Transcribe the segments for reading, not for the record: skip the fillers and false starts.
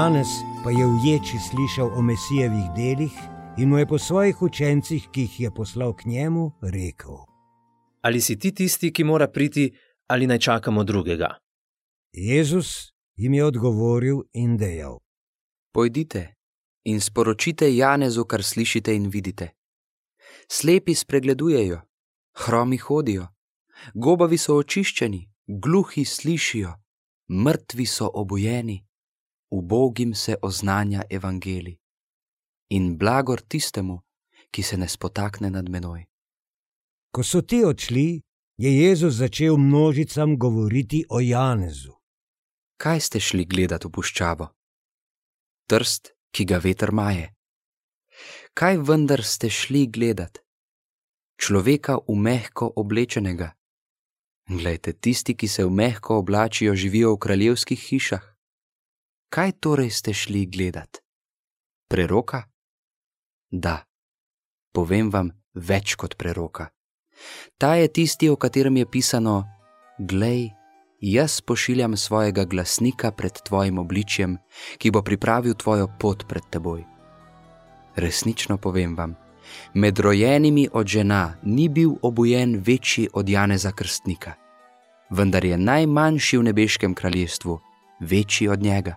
Janez pa je v ječi slišal o Mesijevih delih in mu je po svojih učencih, ki jih je poslal k njemu, rekel: Ali si ti tisti, ki mora priti, ali naj čakamo drugega? Jezus jim je odgovoril in dejal: Pojdite in sporočite Janezu, kar slišite in vidite. Slepi spregledujejo, hromi hodijo, gobavi so očiščeni, gluhi slišijo, mrtvi so obujeni, ubogim se oznanja evangelij. In blagor tistemu, ki se ne spotakne nad menoj. Ko so ti odšli, je Jezus začel množicam govoriti o Janezu. Kaj ste šli gledat v puščavo? Trst, ki ga veter maje. Kaj vendar ste šli gledat? Človeka v mehko oblečenega. Glejte, tisti, ki se v mehko oblačijo, živijo v kraljevskih hišah. Kaj torej ste šli gledat? Preroka? Da, povem vam več kot preroka. Ta je tisti, o katerem je pisano: Glej, jaz pošiljam svojega glasnika pred tvojim obličjem, ki bo pripravil tvojo pot pred teboj. Resnično povem vam, med rojenimi od žena ni bil obujen večji od Janeza Krstnika, vendar je najmanjši v nebeškem kraljestvu večji od njega.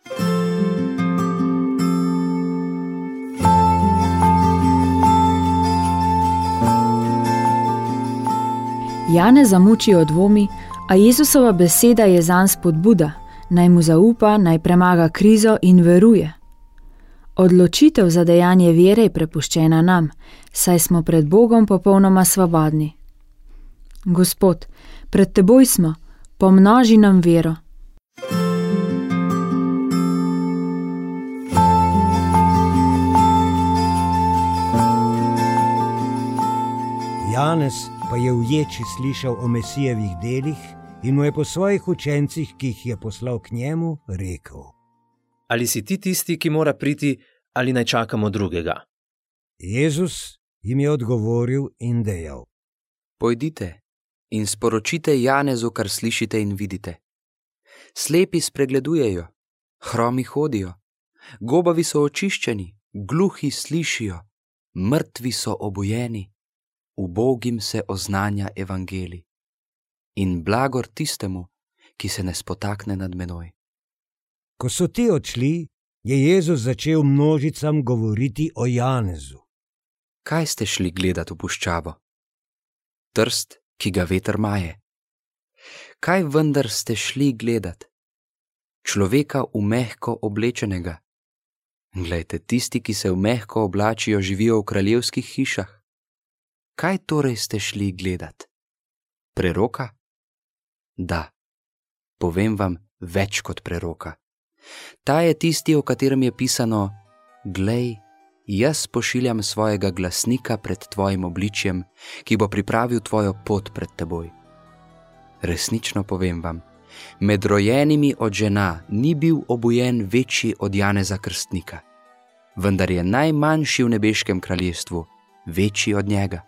Janeza mučijo dvomi, a Jezusova beseda je zanj spodbuda, naj mu zaupa, naj premaga krizo in veruje. Odločitev za dejanje vere je prepuščena nam, saj smo pred Bogom popolnoma svobodni. Gospod, pred teboj smo, pomnoži nam vero. Janez pa je v ječi slišal o Mesijevih delih in mu je po svojih učencih, ki jih je poslal k njemu, rekel: Ali si ti tisti, ki mora priti, ali naj čakamo drugega? Jezus jim je odgovoril in dejal: Pojdite in sporočite Janezu, kar slišite in vidite. Slepi spregledujejo, hromi hodijo, gobavi so očiščeni, gluhi slišijo, mrtvi so obujeni, ubogim se oznanja evangelij. In blagor tistemu, ki se ne spotakne nad menoj. Ko so ti odšli, je Jezus začel množicam govoriti o Janezu. Kaj ste šli gledat v puščavo? Trst, ki ga veter maje. Kaj vendar ste šli gledat? Človeka v mehko oblečenega. Glejte, tisti, ki se v mehko oblačijo, živijo v kraljevskih hišah. Kaj torej ste šli gledat? Preroka? Da, povem vam več kot preroka. Ta je tisti, o katerem je pisano: Glej, jaz pošiljam svojega glasnika pred tvojim obličjem, ki bo pripravil tvojo pot pred teboj. Resnično povem vam, med rojenimi od žena ni bil obujen večji od Janeza Krstnika, vendar je najmanjši v nebeškem kraljestvu večji od njega.